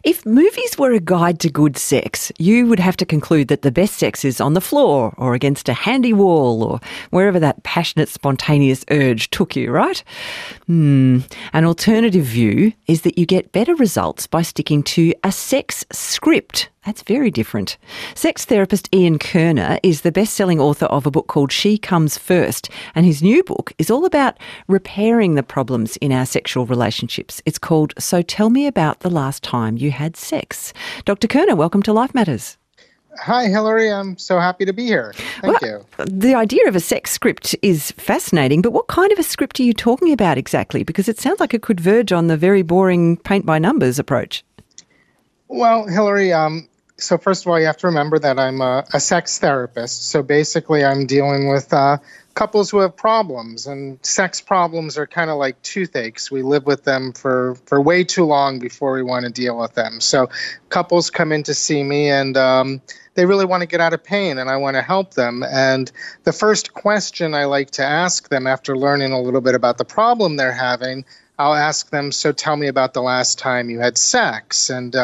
If movies were a guide to good sex, you would have to conclude that the best sex is on the floor or against a handy wall or wherever that passionate, spontaneous urge took you, right? An alternative view is that you get better results by sticking to a sex script. That's very different. Sex therapist Ian Kerner is the best-selling author of a book called She Comes First, and his new book is all about repairing the problems in our sexual relationships. It's called So Tell Me About the Last Time You Had Sex. Dr. Kerner, welcome to Life Matters. Hi, Hillary. I'm so happy to be here. Thank you. The idea of a sex script is fascinating, but what kind of a script are you talking about exactly? Because it sounds like it could verge on the very boring paint-by-numbers approach. Well, Hillary, so first of all, you have to remember that I'm a sex therapist. So basically, I'm dealing with couples who have problems, and sex problems are kind of like toothaches. We live with them for way too long before we want to deal with them. So couples come in to see me, and they really want to get out of pain, and I want to help them. And the first question I like to ask them after learning a little bit about the problem they're having, I'll ask them, so tell me about the last time you had sex. And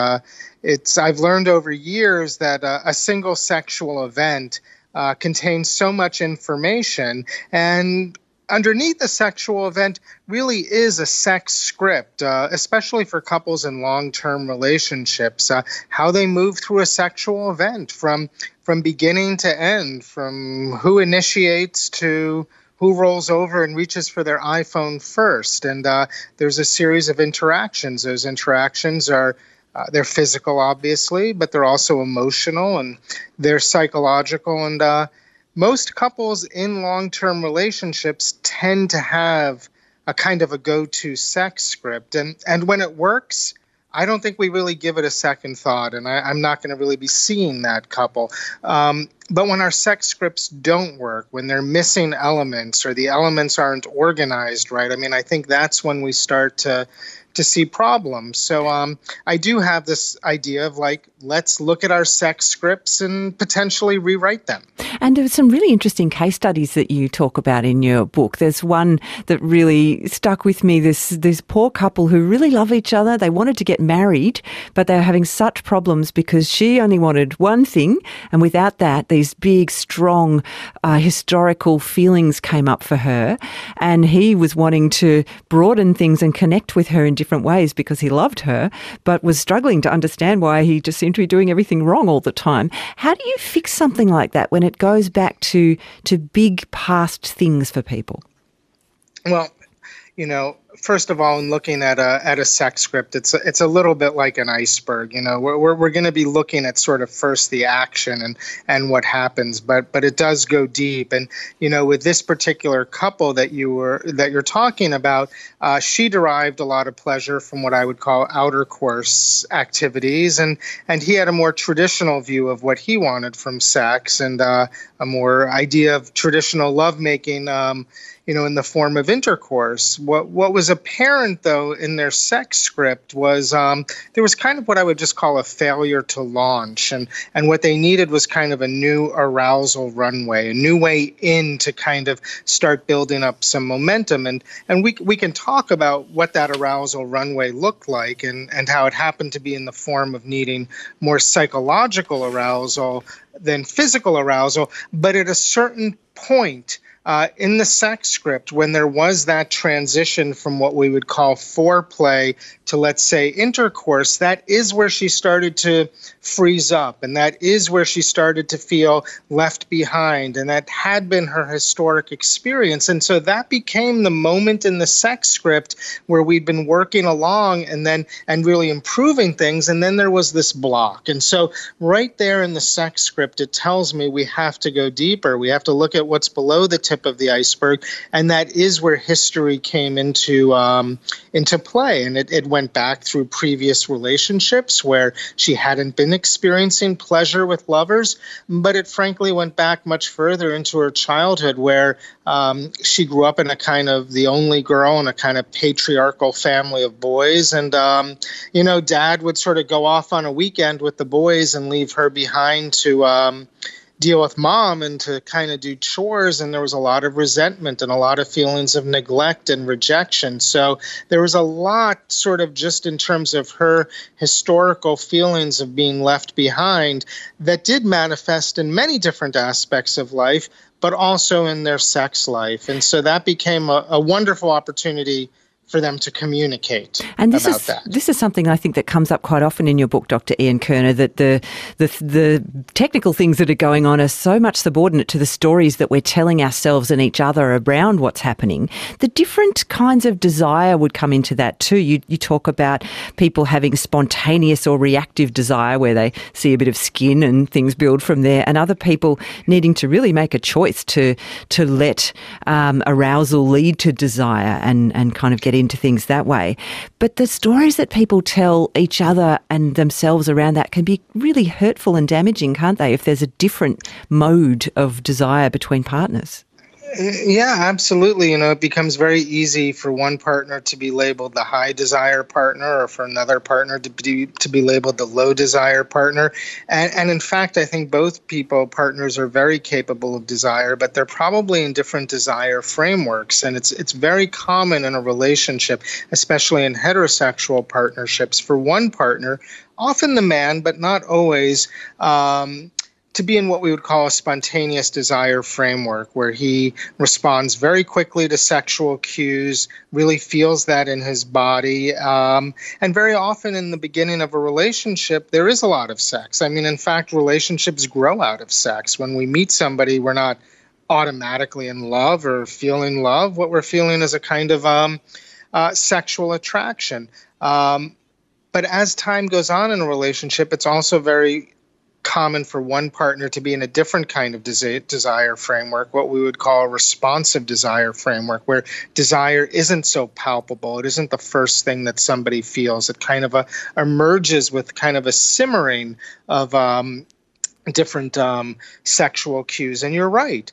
I've learned over years that a single sexual event contains so much information, and underneath the sexual event really is a sex script, especially for couples in long-term relationships, how they move through a sexual event from beginning to end, from who initiates to who rolls over and reaches for their iPhone first. And there's a series of interactions. Those interactions are they're physical, obviously, but they're also emotional and they're psychological. And most couples in long-term relationships tend to have a kind of a go-to sex script. And when it works, I don't think we really give it a second thought, and I'm not going to really be seeing that couple. But when our sex scripts don't work, when they're missing elements or the elements aren't organized right, I think that's when we start to see problems. So I do have this idea of let's look at our sex scripts and potentially rewrite them. And there's some really interesting case studies that you talk about in your book. There's one that really stuck with me. This poor couple who really love each other. They wanted to get married, but they were having such problems because she only wanted one thing. And without that, these big, strong, historical feelings came up for her. And he was wanting to broaden things and connect with her in different ways because he loved her, but was struggling to understand why he just seemed to be doing everything wrong all the time. How do you fix something like that when it goes back to big past things for people? Well, first of all, in looking at a sex script, it's a little bit like an iceberg. We're going to be looking at sort of first the action and what happens, but it does go deep. And with this particular couple that you're talking about, she derived a lot of pleasure from what I would call outer course activities, and he had a more traditional view of what he wanted from sex and a more idea of traditional lovemaking. In the form of intercourse. What was apparent, though, in their sex script was there was kind of what I would just call a failure to launch. And what they needed was kind of a new arousal runway, a new way in to kind of start building up some momentum. And we can talk about what that arousal runway looked like and how it happened to be in the form of needing more psychological arousal than physical arousal. But at a certain point, in the sex script, when there was that transition from what we would call foreplay to, let's say, intercourse, that is where she started to freeze up, and that is where she started to feel left behind, and that had been her historic experience. And so that became the moment in the sex script where we'd been working along and really improving things, and then there was this block. And so right there in the sex script, it tells me we have to go deeper. We have to look at what's below the tip of the iceberg, and that is where history came into play. And it went back through previous relationships where she hadn't been experiencing pleasure with lovers, but it frankly went back much further into her childhood where she grew up in a kind of the only girl in a kind of patriarchal family of boys. And, Dad would sort of go off on a weekend with the boys and leave her behind to deal with mom and to kind of do chores, and there was a lot of resentment and a lot of feelings of neglect and rejection. So there was a lot sort of just in terms of her historical feelings of being left behind that did manifest in many different aspects of life, but also in their sex life. And so that became a wonderful opportunity for them to communicate and about that. This is something I think that comes up quite often in your book, Dr. Ian Kerner, that the technical things that are going on are so much subordinate to the stories that we're telling ourselves and each other around what's happening. The different kinds of desire would come into that too. You talk about people having spontaneous or reactive desire where they see a bit of skin and things build from there, and other people needing to really make a choice to let arousal lead to desire and kind of get into things that way. But the stories that people tell each other and themselves around that can be really hurtful and damaging, can't they, if there's a different mode of desire between partners? Yeah, absolutely. It becomes very easy for one partner to be labeled the high desire partner, or for another partner to be labeled the low desire partner. And in fact, I think both partners are very capable of desire, but they're probably in different desire frameworks. And it's very common in a relationship, especially in heterosexual partnerships, for one partner, often the man, but not always, to be in what we would call a spontaneous desire framework, where he responds very quickly to sexual cues, really feels that in his body. And very often in the beginning of a relationship, there is a lot of sex. I mean, in fact, relationships grow out of sex. When we meet somebody, we're not automatically in love or feeling love. What we're feeling is a kind of sexual attraction. But as time goes on in a relationship, it's also very common for one partner to be in a different kind of desire framework, what we would call a responsive desire framework, where desire isn't so palpable. It isn't the first thing that somebody feels. It kind of emerges with kind of a simmering of different sexual cues. And you're right.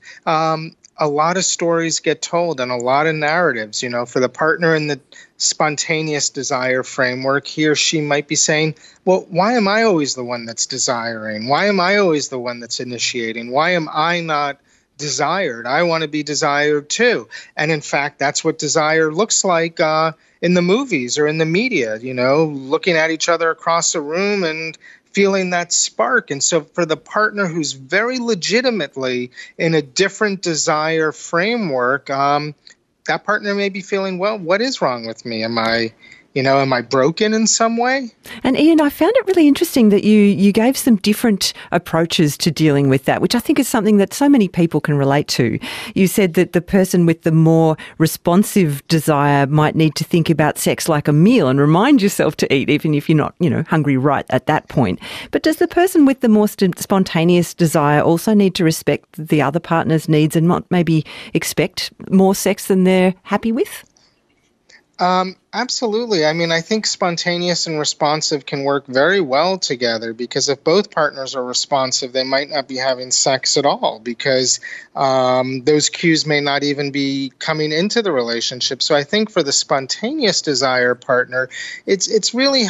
A lot of stories get told and a lot of narratives. For the partner in the spontaneous desire framework, he or she might be saying, well, why am I always the one that's desiring? Why am I always the one that's initiating? Why am I not desired? I want to be desired too. And in fact, that's what desire looks like in the movies or in the media, looking at each other across the room and feeling that spark. And so for the partner who's very legitimately in a different desire framework, that partner may be feeling, well, what is wrong with me? Am I broken in some way? And Ian, I found it really interesting that you gave some different approaches to dealing with that, which I think is something that so many people can relate to. You said that the person with the more responsive desire might need to think about sex like a meal and remind yourself to eat, even if you're not, hungry right at that point. But does the person with the more spontaneous desire also need to respect the other partner's needs and not maybe expect more sex than they're happy with? Absolutely. I mean, I think spontaneous and responsive can work very well together, because if both partners are responsive, they might not be having sex at all, because those cues may not even be coming into the relationship. So I think for the spontaneous desire partner, it's really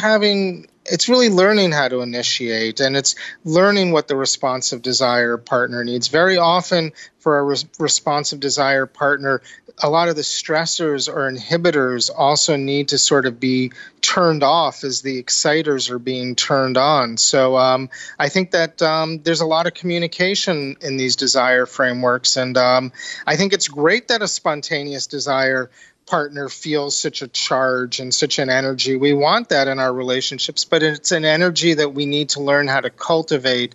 learning how to initiate, and it's learning what the responsive desire partner needs. Very often for a responsive desire partner, a lot of the stressors or inhibitors also need to sort of be turned off as the exciters are being turned on. So I think that there's a lot of communication in these desire frameworks. And I think it's great that a spontaneous desire partner feels such a charge and such an energy. We want that in our relationships, but it's an energy that we need to learn how to cultivate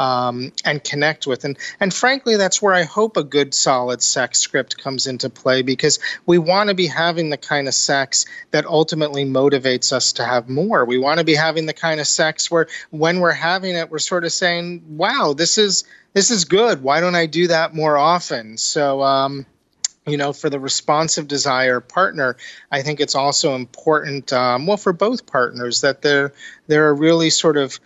and connect with. And frankly, that's where I hope a good, solid sex script comes into play, because we want to be having the kind of sex that ultimately motivates us to have more. We want to be having the kind of sex where when we're having it, we're sort of saying, wow, this is good. Why don't I do that more often? So, for the responsive desire partner, I think it's also important, for both partners, that there are really sort of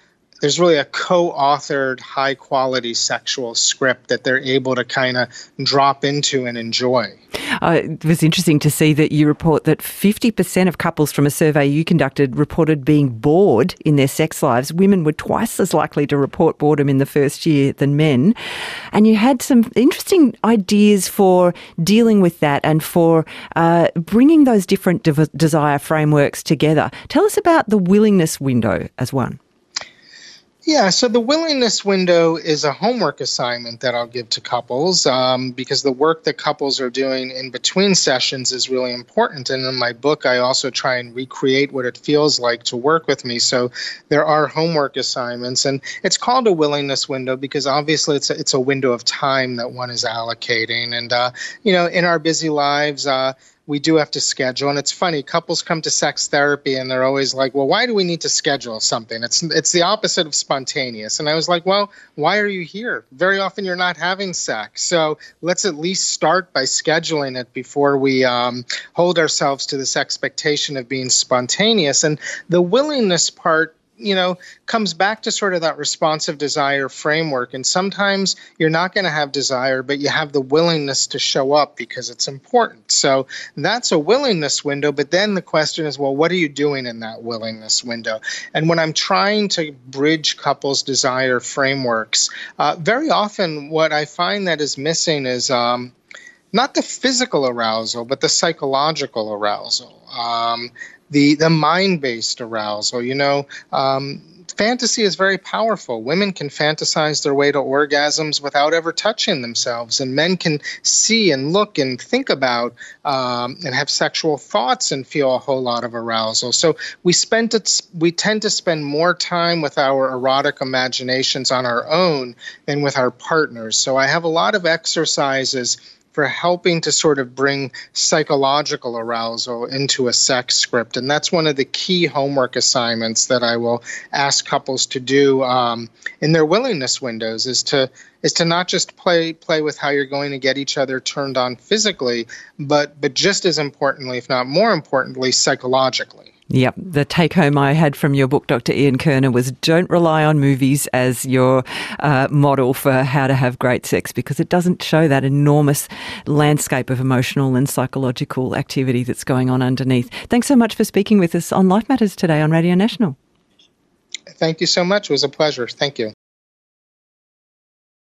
there's really a co-authored high-quality sexual script that they're able to kind of drop into and enjoy. It was interesting to see that you report that 50% of couples from a survey you conducted reported being bored in their sex lives. Women were twice as likely to report boredom in the first year than men. And you had some interesting ideas for dealing with that and for bringing those different desire frameworks together. Tell us about the willingness window as one. Yeah, so the willingness window is a homework assignment that I'll give to couples because the work that couples are doing in between sessions is really important. And in my book, I also try and recreate what it feels like to work with me. So there are homework assignments, and it's called a willingness window because obviously it's a window of time that one is allocating. And, in our busy lives, we do have to schedule. And it's funny, couples come to sex therapy and they're always like, well, why do we need to schedule something? It's the opposite of spontaneous. And I was like, well, why are you here? Very often you're not having sex. So let's at least start by scheduling it before we hold ourselves to this expectation of being spontaneous. And the willingness part, comes back to sort of that responsive desire framework. And sometimes you're not going to have desire, but you have the willingness to show up because it's important. So that's a willingness window. But then the question is, well, what are you doing in that willingness window? And when I'm trying to bridge couples' desire frameworks, very often what I find that is missing is not the physical arousal, but the psychological arousal. The mind-based arousal, fantasy is very powerful. Women can fantasize their way to orgasms without ever touching themselves, and men can see and look and think about and have sexual thoughts and feel a whole lot of arousal. So we tend to spend more time with our erotic imaginations on our own than with our partners. So I have a lot of exercises for helping to sort of bring psychological arousal into a sex script. And that's one of the key homework assignments that I will ask couples to do in their willingness windows is to not just play with how you're going to get each other turned on physically, but just as importantly, if not more importantly, psychologically. Yep. The take home I had from your book, Dr. Ian Kerner, was don't rely on movies as your model for how to have great sex, because it doesn't show that enormous landscape of emotional and psychological activity that's going on underneath. Thanks so much for speaking with us on Life Matters today on Radio National. Thank you so much. It was a pleasure. Thank you.